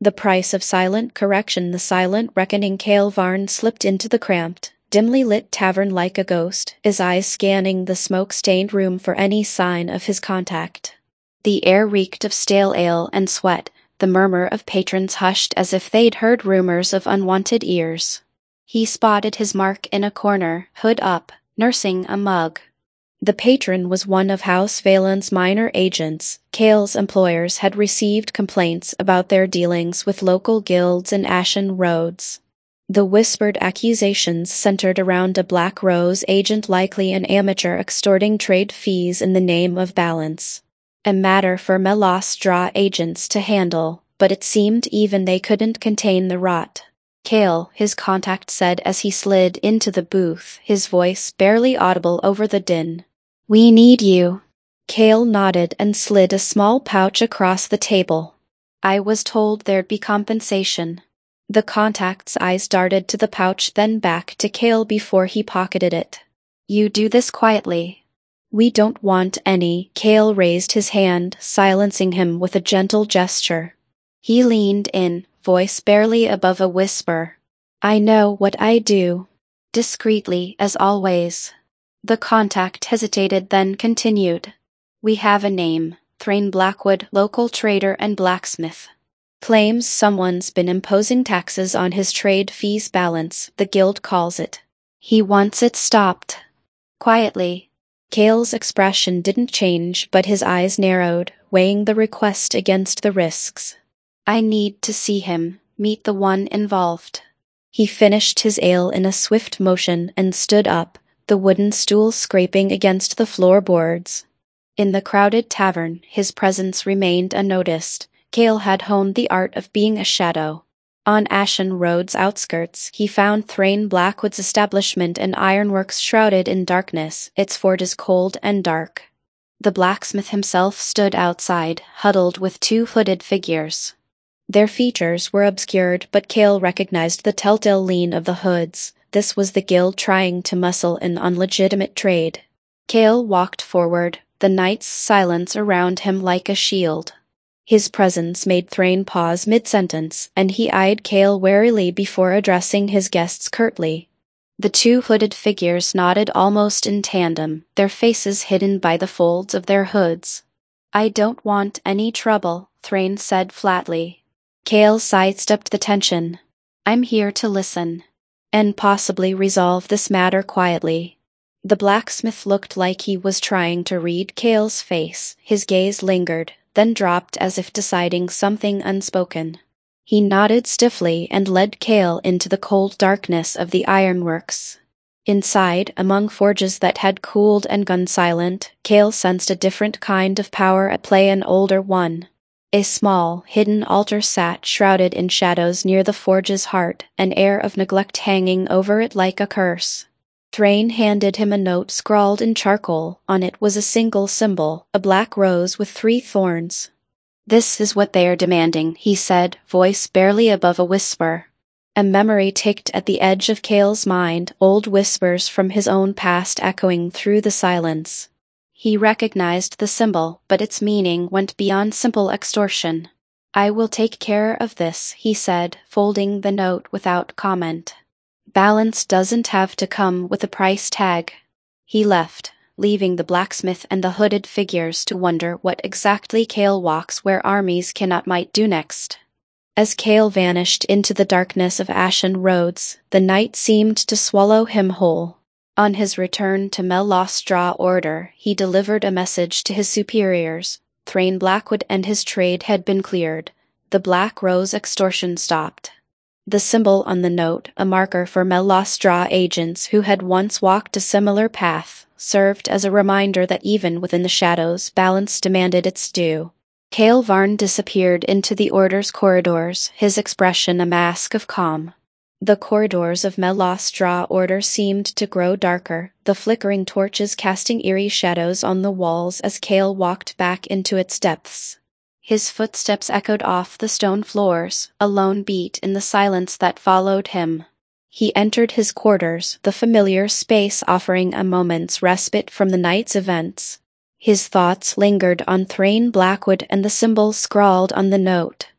The price of silent correction, the silent reckoning. Cale Varn slipped into the cramped, dimly lit tavern like a ghost, his eyes scanning the smoke-stained room for any sign of his contact. The air reeked of stale ale and sweat, the murmur of patrons hushed as if they'd heard rumors of unwanted ears. He spotted his mark in a corner, hood up, nursing a mug. The patron was one of House Valen's minor agents. Cale's employers had received complaints about their dealings with local guilds in Ashen Roads. The whispered accusations centered around a Black Rose agent, likely an amateur extorting trade fees in the name of balance. A matter for Melos Draw agents to handle, but it seemed even they couldn't contain the rot. Cale, his contact said as he slid into the booth, his voice barely audible over the din. "We need you." Cale nodded and slid a small pouch across the table. "I was told there'd be compensation." The contact's eyes darted to the pouch, then back to Cale before he pocketed it. "You do this quietly." "We don't want any." Cale raised his hand, silencing him with a gentle gesture. He leaned in, voice barely above a whisper. "I know what I do." Discreetly, as always. The contact hesitated, then continued. "We have a name, Thrain Blackwood, local trader and blacksmith. Claims someone's been imposing taxes on his trade fees balance, the guild calls it. He wants it stopped." Quietly. Cale's expression didn't change, but his eyes narrowed, weighing the request against the risks. "I need to see him, meet the one involved." He finished his ale in a swift motion and stood up, the wooden stool scraping against the floorboards. In the crowded tavern, his presence remained unnoticed. Cale had honed the art of being a shadow. On Ashen Road's outskirts, he found Thrain Blackwood's establishment, an ironworks shrouded in darkness, its forges cold and dark. The blacksmith himself stood outside, huddled with two hooded figures. Their features were obscured, but Cale recognized the telltale lean of the hoods. This was the guild trying to muscle an unlegitimate trade. Cale walked forward, the night's silence around him like a shield. His presence made Thrain pause mid-sentence, and he eyed Cale warily before addressing his guests curtly. The two hooded figures nodded almost in tandem, their faces hidden by the folds of their hoods. "I don't want any trouble," Thrain said flatly. Cale sidestepped the tension. "I'm here to listen. And possibly resolve this matter quietly." The blacksmith looked like he was trying to read Cale's face. His gaze lingered, then dropped as if deciding something unspoken. He nodded stiffly and led Cale into the cold darkness of the ironworks. Inside, among forges that had cooled and gone silent, Cale sensed a different kind of power at play, an older one. A small, hidden altar sat shrouded in shadows near the forge's heart, an air of neglect hanging over it like a curse. Thrain handed him a note scrawled in charcoal. On it was a single symbol, a black rose with 3 thorns. "This is what they are demanding," he said, voice barely above a whisper. A memory ticked at the edge of Cale's mind, old whispers from his own past echoing through the silence. He recognized the symbol, but its meaning went beyond simple extortion. "I will take care of this," he said, folding the note without comment. "Balance doesn't have to come with a price tag." He left, leaving the blacksmith and the hooded figures to wonder what exactly Cale walks where armies cannot might do next. As Cale vanished into the darkness of Ashen Roads, the night seemed to swallow him whole. On his return to Melos Draw Order, he delivered a message to his superiors. Thrain Blackwood and his trade had been cleared. The Black Rose extortion stopped. The symbol on the note, a marker for Melos Draw agents who had once walked a similar path, served as a reminder that even within the shadows, balance demanded its due. Cale Varn disappeared into the Order's corridors, his expression a mask of calm. The corridors of Melos Draw Order seemed to grow darker, the flickering torches casting eerie shadows on the walls as Cale walked back into its depths. His footsteps echoed off the stone floors, a lone beat in the silence that followed him. He entered his quarters, the familiar space offering a moment's respite from the night's events. His thoughts lingered on Thrain Blackwood and the symbols scrawled on the note.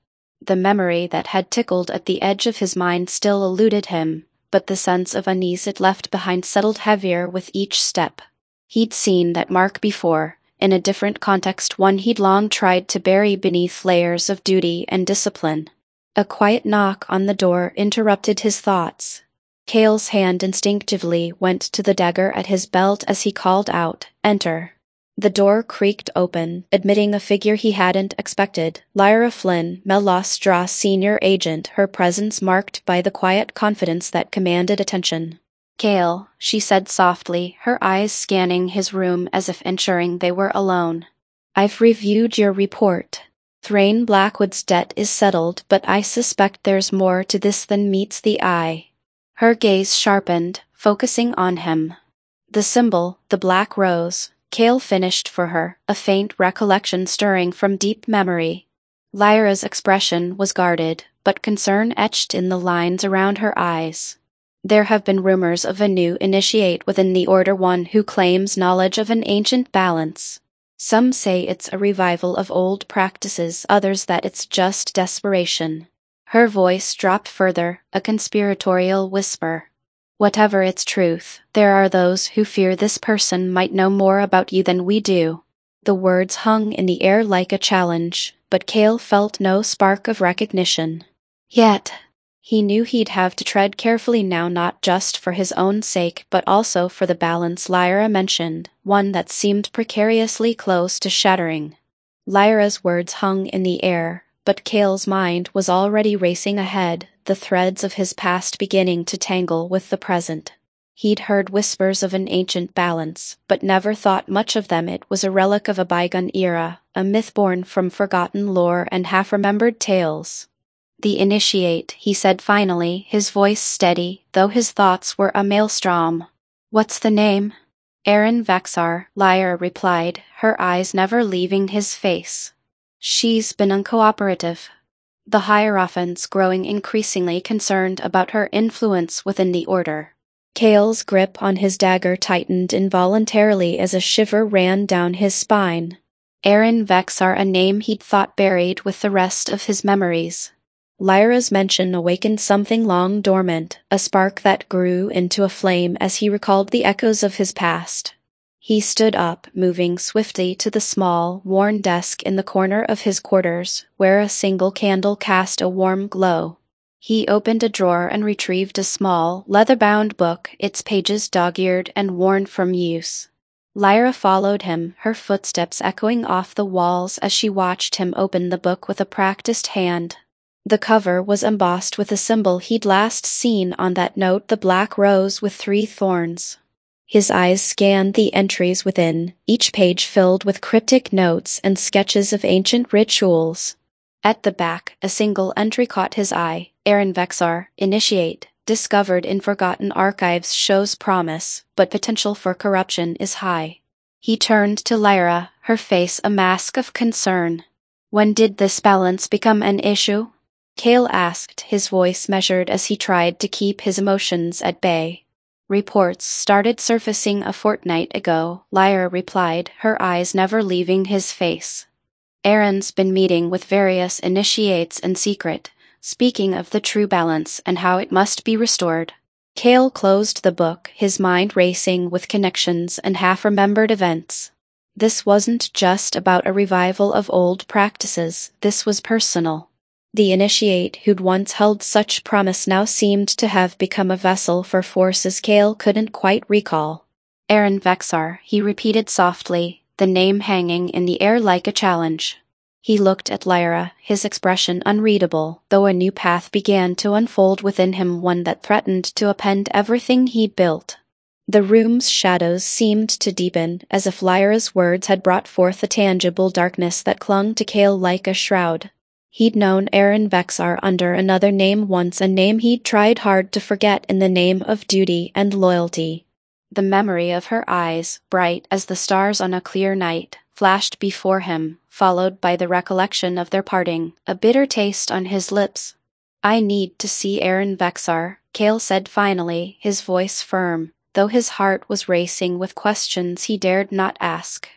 The memory that had tickled at the edge of his mind still eluded him, but the sense of unease it left behind settled heavier with each step. He'd seen that mark before, in a different context, one he'd long tried to bury beneath layers of duty and discipline. A quiet knock on the door interrupted his thoughts. Cale's hand instinctively went to the dagger at his belt as he called out, "Enter." The door creaked open, admitting a figure he hadn't expected, Lyra Flynn, Melostra senior agent, her presence marked by the quiet confidence that commanded attention. "Cale," she said softly, her eyes scanning his room as if ensuring they were alone. "I've reviewed your report. Thrain Blackwood's debt is settled, but I suspect there's more to this than meets the eye." Her gaze sharpened, focusing on him. "The symbol, the black rose," Cale finished for her, a faint recollection stirring from deep memory. Lyra's expression was guarded, but concern etched in the lines around her eyes. "There have been rumors of a new initiate within the Order, one who claims knowledge of an ancient balance. Some say it's a revival of old practices, others that it's just desperation." Her voice dropped further, a conspiratorial whisper. "Whatever its truth, there are those who fear this person might know more about you than we do." The words hung in the air like a challenge, but Cale felt no spark of recognition. Yet, he knew he'd have to tread carefully now, not just for his own sake but also for the balance Lyra mentioned, one that seemed precariously close to shattering. Lyra's words hung in the air, but Cale's mind was already racing ahead, the threads of his past beginning to tangle with the present. He'd heard whispers of an ancient balance, but never thought much of them. It was a relic of a bygone era, a myth born from forgotten lore and half-remembered tales. "The initiate," he said finally, his voice steady, though his thoughts were a maelstrom. "What's the name?" "Erin Vexar," Lyra replied, her eyes never leaving his face. "She's been uncooperative." The Hierophants growing increasingly concerned about her influence within the Order. Cale's grip on his dagger tightened involuntarily as a shiver ran down his spine. Erin Vexar, a name he'd thought buried with the rest of his memories. Lyra's mention awakened something long dormant, a spark that grew into a flame as he recalled the echoes of his past. He stood up, moving swiftly to the small, worn desk in the corner of his quarters, where a single candle cast a warm glow. He opened a drawer and retrieved a small, leather-bound book, its pages dog-eared and worn from use. Lyra followed him, her footsteps echoing off the walls as she watched him open the book with a practiced hand. The cover was embossed with a symbol he'd last seen on that note, the black rose with 3 thorns. His eyes scanned the entries within, each page filled with cryptic notes and sketches of ancient rituals. At the back, a single entry caught his eye. "Erin Vexar, initiate, discovered in forgotten archives, shows promise, but potential for corruption is high." He turned to Lyra, her face a mask of concern. "When did this balance become an issue?" Cale asked, his voice measured as he tried to keep his emotions at bay. "Reports started surfacing a fortnight ago," Lyra replied, her eyes never leaving his face. "Erin's been meeting with various initiates in secret, speaking of the true balance and how it must be restored." Cale closed the book, his mind racing with connections and half-remembered events. This wasn't just about a revival of old practices, this was personal. The initiate who'd once held such promise now seemed to have become a vessel for forces Cale couldn't quite recall. "Erin Vexar," he repeated softly, the name hanging in the air like a challenge. He looked at Lyra, his expression unreadable, though a new path began to unfold within him, one that threatened to upend everything he'd built. The room's shadows seemed to deepen, as if Lyra's words had brought forth a tangible darkness that clung to Cale like a shroud. He'd known Erin Vexar under another name once, a name he'd tried hard to forget in the name of duty and loyalty. The memory of her eyes, bright as the stars on a clear night, flashed before him, followed by the recollection of their parting, a bitter taste on his lips. "I need to see Erin Vexar," Cale said finally, his voice firm, though his heart was racing with questions he dared not ask.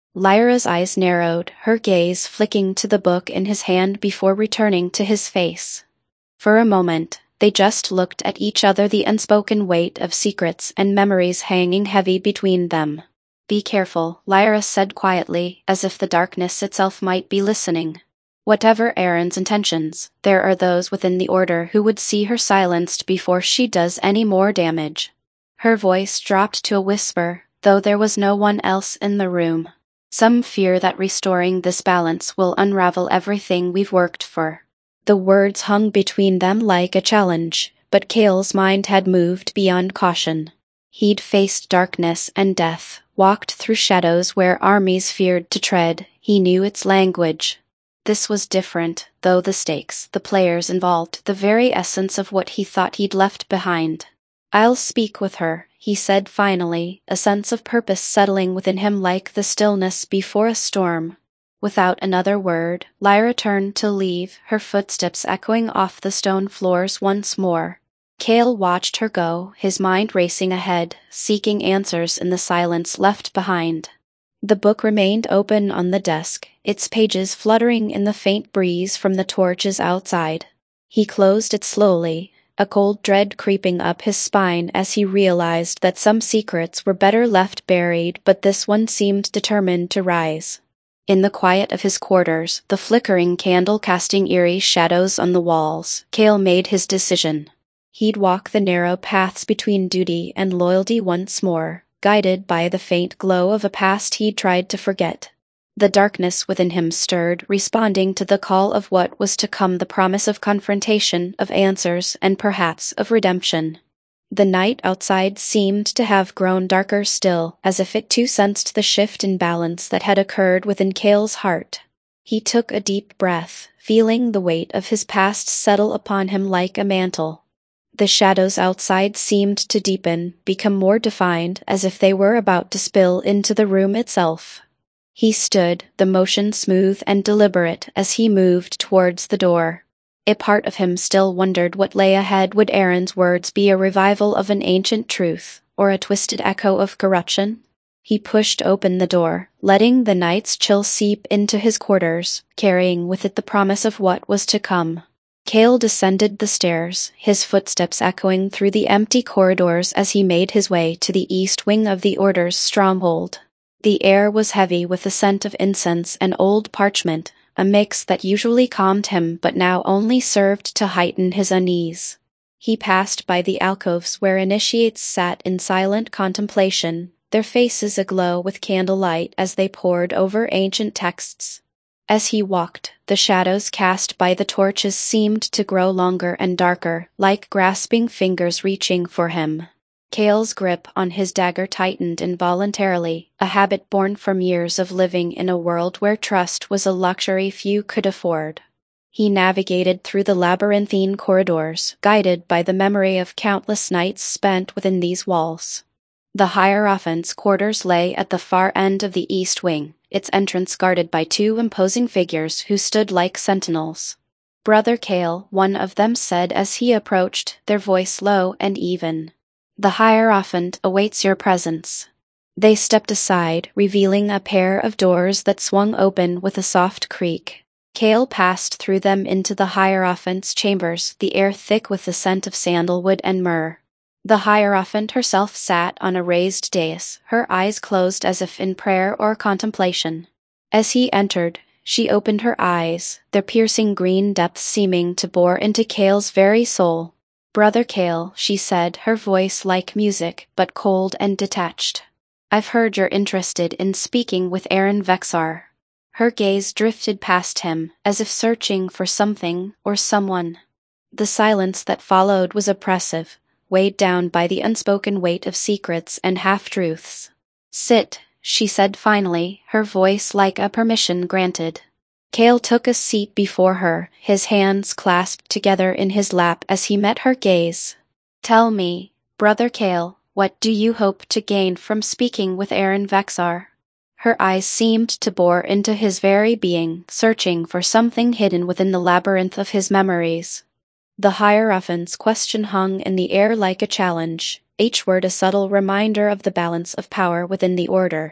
Lyra's eyes narrowed, her gaze flicking to the book in his hand before returning to his face. For a moment, they just looked at each other, the unspoken weight of secrets and memories hanging heavy between them. "Be careful," Lyra said quietly, as if the darkness itself might be listening. "Whatever Erin's intentions, there are those within the Order who would see her silenced before she does any more damage." Her voice dropped to a whisper, though there was no one else in the room. "Some fear that restoring this balance will unravel everything we've worked for." The words hung between them like a challenge, but Cale's mind had moved beyond caution. He'd faced darkness and death, walked through shadows where armies feared to tread. He knew its language. This was different, though the stakes, the players involved, the very essence of what he thought he'd left behind. "I'll speak with her," he said finally, a sense of purpose settling within him like the stillness before a storm. Without another word, Lyra turned to leave, her footsteps echoing off the stone floors once more. Cale watched her go, his mind racing ahead, seeking answers in the silence left behind. The book remained open on the desk, its pages fluttering in the faint breeze from the torches outside. He closed it slowly, a cold dread creeping up his spine as he realized that some secrets were better left buried, but this one seemed determined to rise. In the quiet of his quarters, the flickering candle casting eerie shadows on the walls, Cale made his decision. He'd walk the narrow paths between duty and loyalty once more, guided by the faint glow of a past he'd tried to forget. The darkness within him stirred, responding to the call of what was to come, the promise of confrontation, of answers, and perhaps of redemption. The night outside seemed to have grown darker still, as if it too sensed the shift in balance that had occurred within Cale's heart. He took a deep breath, feeling the weight of his past settle upon him like a mantle. The shadows outside seemed to deepen, become more defined, as if they were about to spill into the room itself. He stood, the motion smooth and deliberate, as he moved towards the door. A part of him still wondered what lay ahead. Would Erin's words be a revival of an ancient truth, or a twisted echo of corruption? He pushed open the door, letting the night's chill seep into his quarters, carrying with it the promise of what was to come. Cale descended the stairs, his footsteps echoing through the empty corridors as he made his way to the east wing of the Order's stronghold. The air was heavy with the scent of incense and old parchment, a mix that usually calmed him but now only served to heighten his unease. He passed by the alcoves where initiates sat in silent contemplation, their faces aglow with candlelight as they pored over ancient texts. As he walked, the shadows cast by the torches seemed to grow longer and darker, like grasping fingers reaching for him. Cale's grip on his dagger tightened involuntarily, a habit born from years of living in a world where trust was a luxury few could afford. He navigated through the labyrinthine corridors, guided by the memory of countless nights spent within these walls. The Hierophant's quarters lay at the far end of the east wing, its entrance guarded by two imposing figures who stood like sentinels. "Brother Cale," one of them said as he approached, their voice low and even. "The Hierophant awaits your presence." They stepped aside, revealing a pair of doors that swung open with a soft creak. Cale passed through them into the Hierophant's chambers, the air thick with the scent of sandalwood and myrrh. The Hierophant herself sat on a raised dais, her eyes closed as if in prayer or contemplation. As he entered, she opened her eyes, their piercing green depths seeming to bore into Cale's very soul. "Brother Cale," she said, her voice like music, but cold and detached. "I've heard you're interested in speaking with Erin Vexar." Her gaze drifted past him, as if searching for something or someone. The silence that followed was oppressive, weighed down by the unspoken weight of secrets and half-truths. "Sit," she said finally, her voice like a permission granted. Cale took a seat before her, his hands clasped together in his lap as he met her gaze. "Tell me, Brother Cale, what do you hope to gain from speaking with Erin Vexar?" Her eyes seemed to bore into his very being, searching for something hidden within the labyrinth of his memories. The Hierophant's question hung in the air like a challenge, each word a subtle reminder of the balance of power within the Order.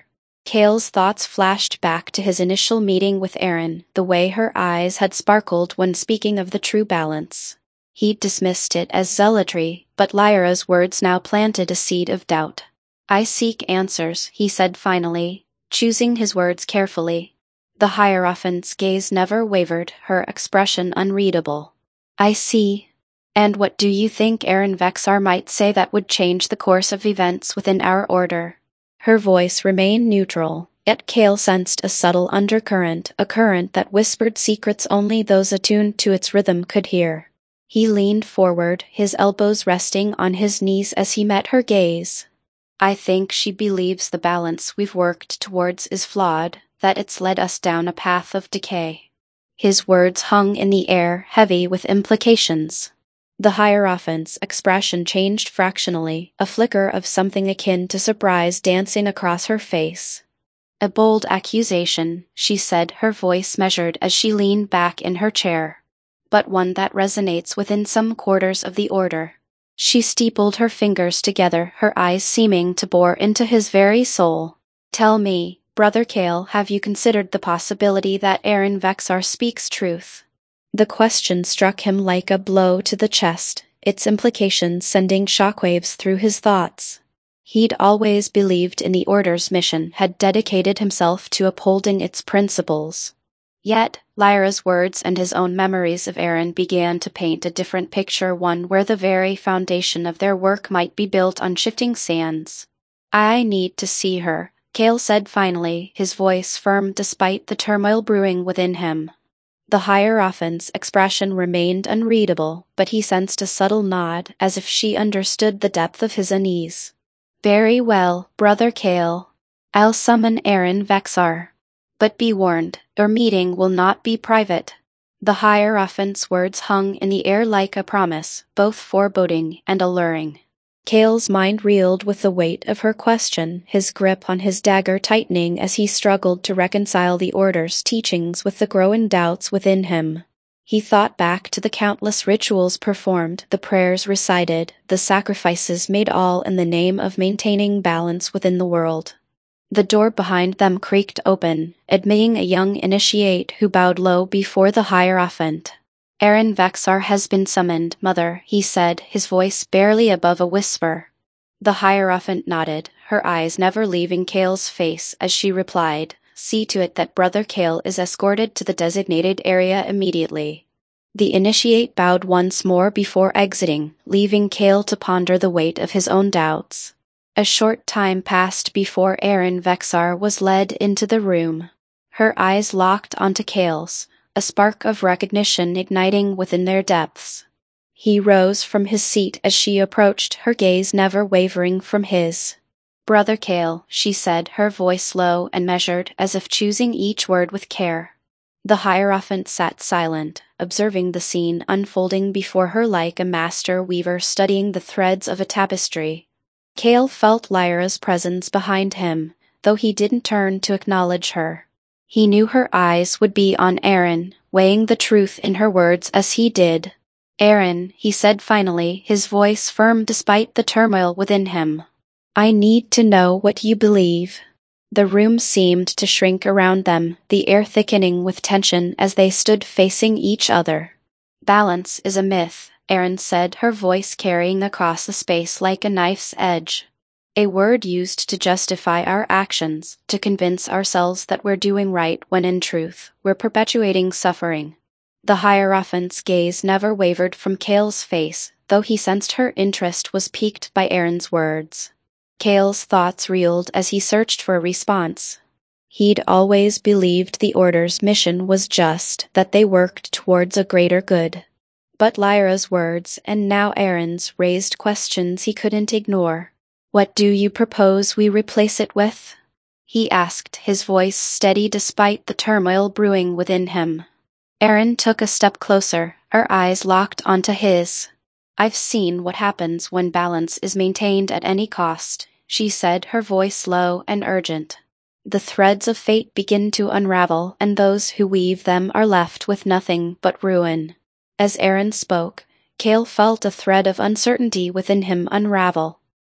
Kale's thoughts flashed back to his initial meeting with Erin, the way her eyes had sparkled when speaking of the true balance. He'd dismissed it as zealotry, but Lyra's words now planted a seed of doubt. "I seek answers," he said finally, choosing his words carefully. The Hierophant's gaze never wavered, her expression unreadable. "I see. And what do you think Erin Vexar might say that would change the course of events within our order?" Her voice remained neutral, yet Cale sensed a subtle undercurrent, a current that whispered secrets only those attuned to its rhythm could hear. He leaned forward, his elbows resting on his knees as he met her gaze. "I think she believes the balance we've worked towards is flawed, that it's led us down a path of decay." His words hung in the air, heavy with implications. The Hierophant's expression changed fractionally, a flicker of something akin to surprise dancing across her face. "A bold accusation," she said, her voice measured as she leaned back in her chair. "But one that resonates within some quarters of the Order." She steepled her fingers together, her eyes seeming to bore into his very soul. "Tell me, Brother Cale, have you considered the possibility that Erin Vexar speaks truth?" The question struck him like a blow to the chest, its implications sending shockwaves through his thoughts. He'd always believed in the Order's mission, had dedicated himself to upholding its principles. Yet, Lyra's words and his own memories of Erin began to paint a different picture, one where the very foundation of their work might be built on shifting sands. "I need to see her," Cale said finally, his voice firm despite the turmoil brewing within him. The Hierophant's expression remained unreadable, but he sensed a subtle nod, as if she understood the depth of his unease. "Very well, Brother Cale. I'll summon Erin Vexar. But be warned, your meeting will not be private." The Hierophant's words hung in the air like a promise, both foreboding and alluring. Cale's mind reeled with the weight of her question, his grip on his dagger tightening as he struggled to reconcile the Order's teachings with the growing doubts within him. He thought back to the countless rituals performed, the prayers recited, the sacrifices made, all in the name of maintaining balance within the world. The door behind them creaked open, admitting a young initiate who bowed low before the Hierophant. "Erin Vexar has been summoned, Mother," he said, his voice barely above a whisper. The Hierophant nodded, her eyes never leaving Cale's face as she replied, "See to it that Brother Cale is escorted to the designated area immediately." The initiate bowed once more before exiting, leaving Cale to ponder the weight of his own doubts. A short time passed before Erin Vexar was led into the room. Her eyes locked onto Cale's, a spark of recognition igniting within their depths. He rose from his seat as she approached, her gaze never wavering from his. "Brother Cale," she said, her voice low and measured, as if choosing each word with care. The Hierophant sat silent, observing the scene unfolding before her like a master weaver studying the threads of a tapestry. Cale felt Lyra's presence behind him, though he didn't turn to acknowledge her. He knew her eyes would be on Erin, weighing the truth in her words as he did. "Erin," he said finally, his voice firm despite the turmoil within him. "I need to know what you believe." The room seemed to shrink around them, the air thickening with tension as they stood facing each other. "Balance is a myth," Erin said, her voice carrying across the space like a knife's edge. "A word used to justify our actions, to convince ourselves that we're doing right when in truth, we're perpetuating suffering." The Hierophant's gaze never wavered from Cale's face, though he sensed her interest was piqued by Erin's words. Cale's thoughts reeled as he searched for a response. He'd always believed the Order's mission was just, that they worked towards a greater good. But Lyra's words, and now Erin's, raised questions he couldn't ignore. "What do you propose we replace it with?" he asked, his voice steady despite the turmoil brewing within him. Erin took a step closer, her eyes locked onto his. "I've seen what happens when balance is maintained at any cost," she said, her voice low and urgent. "The threads of fate begin to unravel, and those who weave them are left with nothing but ruin." As Erin spoke, Cale felt a thread of uncertainty within him unravel.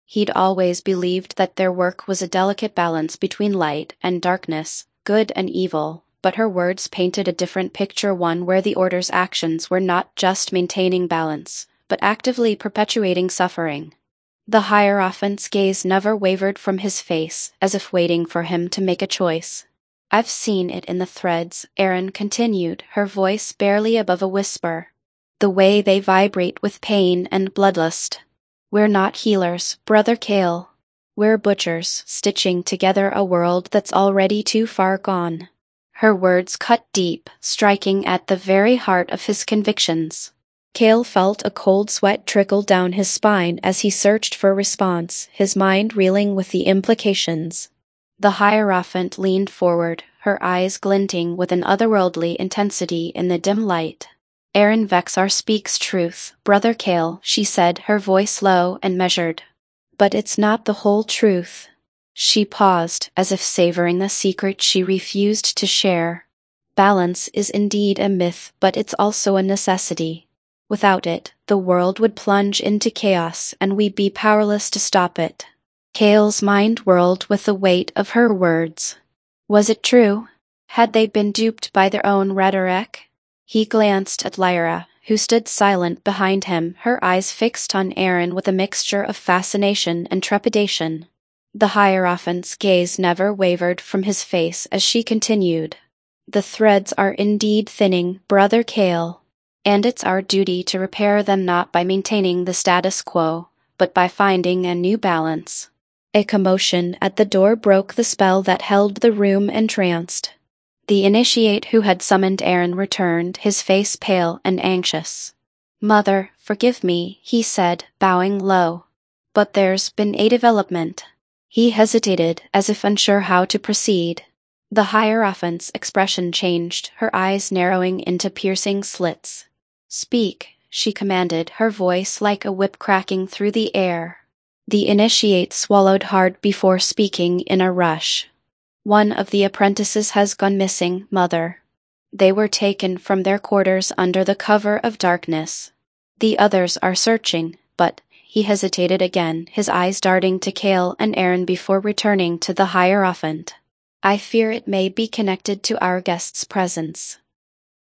He'd always believed that their work was a delicate balance between light and darkness, good and evil, but her words painted a different picture, one where the Order's actions were not just maintaining balance, but actively perpetuating suffering. The Hierophant's gaze never wavered from his face, as if waiting for him to make a choice. "I've seen it in the threads," Erin continued, her voice barely above a whisper. "The way they vibrate with pain and bloodlust. We're not healers, Brother Cale. We're butchers, stitching together a world that's already too far gone." Her words cut deep, striking at the very heart of his convictions. Cale felt a cold sweat trickle down his spine as he searched for response, his mind reeling with the implications. The Hierophant leaned forward, her eyes glinting with an otherworldly intensity in the dim light. "Erin Vexar speaks truth, Brother Cale," she said, her voice low and measured. "But it's not the whole truth." She paused, as if savoring a secret she refused to share. "Balance is indeed a myth, but it's also a necessity. Without it, the world would plunge into chaos and we'd be powerless to stop it." Cale's mind whirled with the weight of her words. Was it true? Had they been duped by their own rhetoric? He glanced at Lyra, who stood silent behind him, her eyes fixed on Erin with a mixture of fascination and trepidation. The Hierophant's gaze never wavered from his face as she continued. "The threads are indeed thinning, Brother Cale. And it's our duty to repair them, not by maintaining the status quo, but by finding a new balance." A commotion at the door broke the spell that held the room entranced. The initiate who had summoned Erin returned, his face pale and anxious. "Mother, forgive me," he said, bowing low. "But there's been a development." He hesitated, as if unsure how to proceed. The Hierophant's expression changed, her eyes narrowing into piercing slits. "Speak," she commanded, her voice like a whip cracking through the air. The initiate swallowed hard before speaking in a rush. "One of the apprentices has gone missing, Mother. They were taken from their quarters under the cover of darkness. The others are searching, but—" He hesitated again, his eyes darting to Cale and Erin before returning to the Hierophant. "I fear it may be connected to our guest's presence."